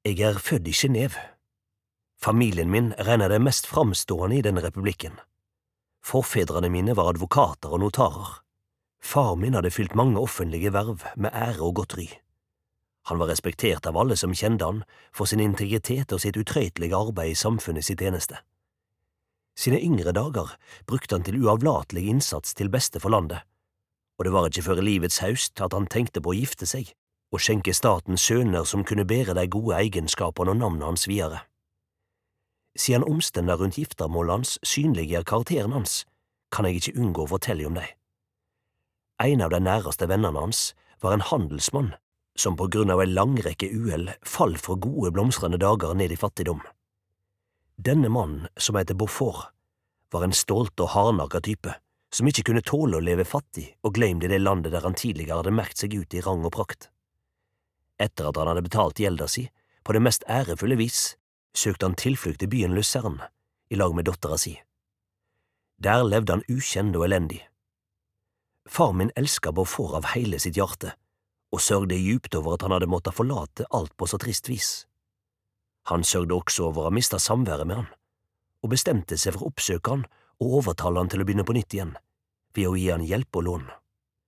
Jeg er født i Genève. Familien min regner det mest framstående i denne republikken. Forfedrene mine var advokater og notarer. Far min hadde fylt mange offentlige verv med ære og godt ry. Han var respektert av alle som kjente han for sin integritet og sitt utrøytelige arbeid i samfunnet sitt tjeneste. Sine yngre dager brukte han til uavlatelig innsats til beste for landet, og det var ikke før livets haust at han tenkte på å gifte seg og skjenke staten sønner som kunne bære de gode egenskapene og navnet hans videre. Siden omstender rundt giftermålet hans synliggjør karakteren hans, kan jeg ikke unngå å fortelle om det. En av de næreste vennene hans var en handelsmann som på grunn av en lang rekke uhell fall fra gode blomstrende dager ned i fattigdom. Denne mannen, som heter Beaufort, var en stolt og hardnakka type, som ikke kunne tåle å leve fattig og glemt i det landet der han tidligere hadde merkt seg ut i rang og prakt. Etter at han hadde betalt gjelda si, på det mest ærefulle vis, søkte han tilflukt i byen Lucerne, i lag med dattera si. Der levde han ukjent og elendig. Far min elsket Beaufort av hele sitt hjerte, og sørgde djupt over at han hadde måttet forlate alt på så trist vis. Han sørgde også over å ha mistet samværet med han, og bestemte seg for å oppsøke han og overtale han til å begynne på nytt igjen, ved å gi han hjelp og lån.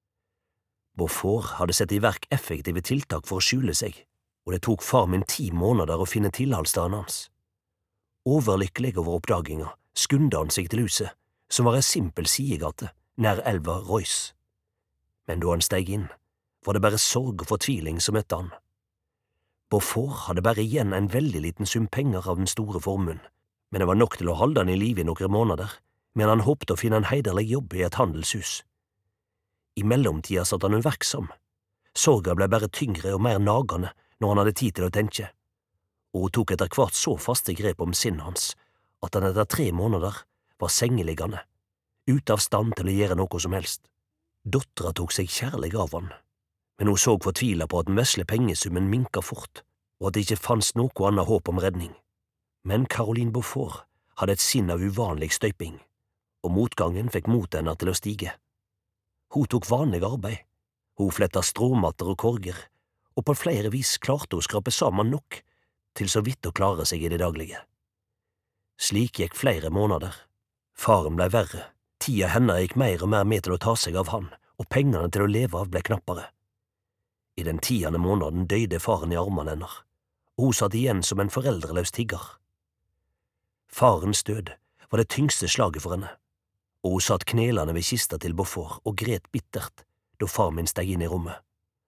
Beaufort hadde satt i verk effektive tiltak for å skjule seg, og det tok far min 10 måneder å finne tilholdsstaden hans. Overlykkelig over oppdaginga skundde han seg til huset, som var en simpel sidegate nær elva Reuss. Men da han steg inn, var det bare sorg og fortviling som møtte han. Beaufort hadde bare igjen en veldig liten sum penger av den store formuen, men det var nok til å holde han i live i noen måneder, men han håpte å finne en heiderlig jobb i et handelshus. I mellomtida satt han uverksom. Sorga ble bare tyngre og mer nagende når han hadde tid til å tenke, og hun tok etter hvert så faste grep om sinnet hans at han etter 3 måneder var sengeliggende, ute av stand til å gjøre noe som helst. Dattera tok seg kjærlig av han, men hun så fortvila på at den vesle pengesummen minka fort, og at det ikke fanns noe annet håp om redning. Men Caroline Beaufort hadde et sinn av uvanlig støyping, og motgangen fikk motet henne til å stige. Hun tok vanlig arbeid, hun fletta stråmatter og korger, og på flere vis klarte hun å skrape sammen nok til så vidt å klare seg i det daglige. Slik gikk flere måneder. Faren ble verre, tida hennes gikk mer og mer med til å ta seg av han, og pengene til å leve av ble knappere. I den 10. måneden døde faren i armene hennes, og hun satt igjen som en foreldreløs tigger. Farens død var det tyngste slaget for henne, og hun satt knelende ved kista til Beaufort og gret bittert da far min steg inn i rommet.